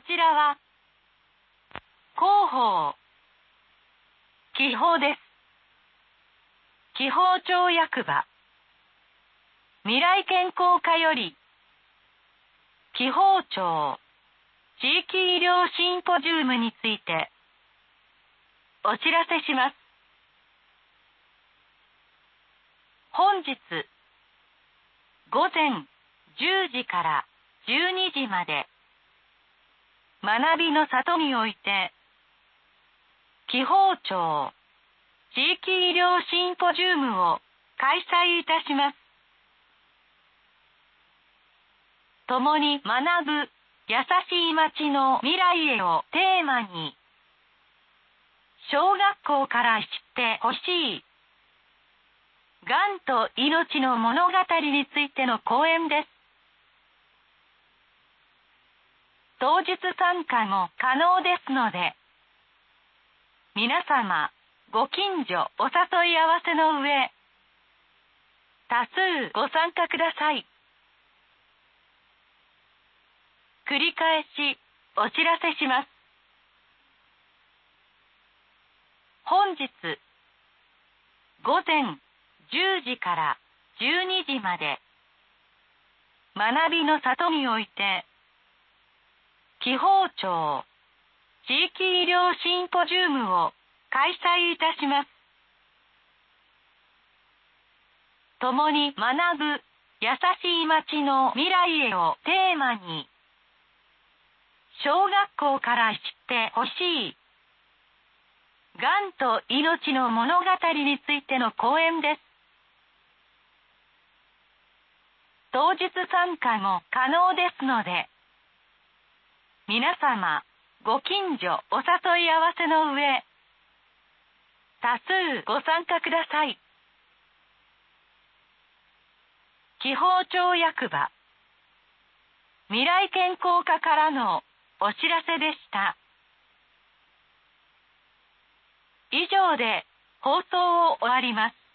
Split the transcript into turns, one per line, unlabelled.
ちらは広報記法です。記法庁役場未来健康課より記法庁地域医療シンポジウムについてお知らせします。本日午前10時から12時まで学びの里において記法庁地域医療シンポジウムを開催いたします。共に学ぶ優しい街の未来へをテーマに小学校から知ってほしいがんと命の物語についての講演です。当日参加も可能ですので、皆様ご近所お誘い合わせの上、多数ご参加ください。繰り返しお知らせします。本日午前10時から12時まで学びの里において記法庁地域医療シンポジウムを開催いたします。共に学ぶ優しい街の未来へをテーマに小学校から知ってほしいがんと命の物語についての講演です。当日参加も可能ですので、皆様ご近所お誘い合わせの上、多数ご参加ください。記法庁役場未来健康課からのお知らせでした。以上で放送を終わります。